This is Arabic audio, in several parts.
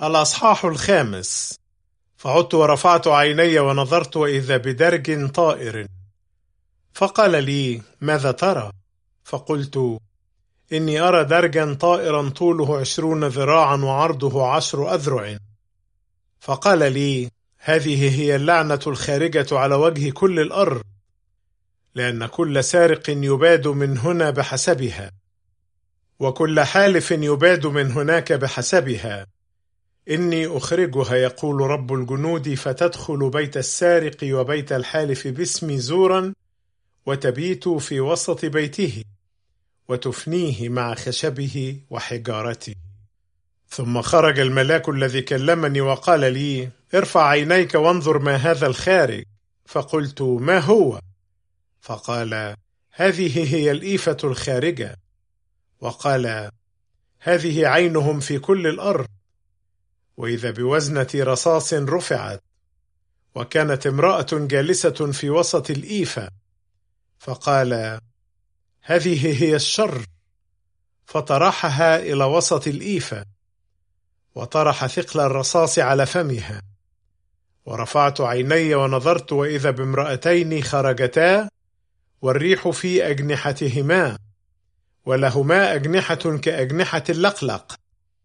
الأصحاح 5. فعدت ورفعت عيني ونظرت وإذا بدرج طائر، فقال لي: ماذا ترى؟ فقلت: إني أرى درجا طائرا طوله 20 ذراعا وعرضه 10 أذرع. فقال لي: هذه هي اللعنة الخارجة على وجه كل الأرض، لأن كل سارق يباد من هنا بحسبها، وكل حالف يباد من هناك بحسبها. إني أخرجها، يقول رب الجنود، فتدخل بيت السارق وبيت الحالف باسمي زورا، وتبيت في وسط بيته، وتفنيه مع خشبه وحجارته. ثم خرج الملاك الذي كلمني وقال لي: ارفع عينيك وانظر ما هذا الخارج. فقلت: ما هو؟ فقال: هذه هي الإيفة الخارجة. وقال: هذه عينهم في كل الأرض. وإذا بوزنة رصاص رفعت، وكانت امرأة جالسة في وسط الإيفة، فقال: هذه هي الشر. فطرحها إلى وسط الإيفة، وطرح ثقل الرصاص على فمها. ورفعت عيني ونظرت وإذا بامرأتين خرجتا، والريح في أجنحتهما، ولهما أجنحة كأجنحة اللقلق،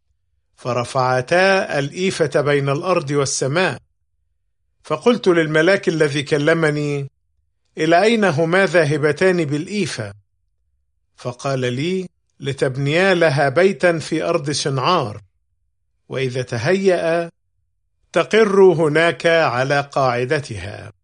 فرفعتا الإيفة بين الأرض والسماء. فقلت للملاك الذي كلمني: إلى أين هما ذاهبتان بالإيفة؟ فقال لي: لتبنيا لها بيتا في أرض شنعار، وإذا تهيأ تقر هناك على قاعدتها.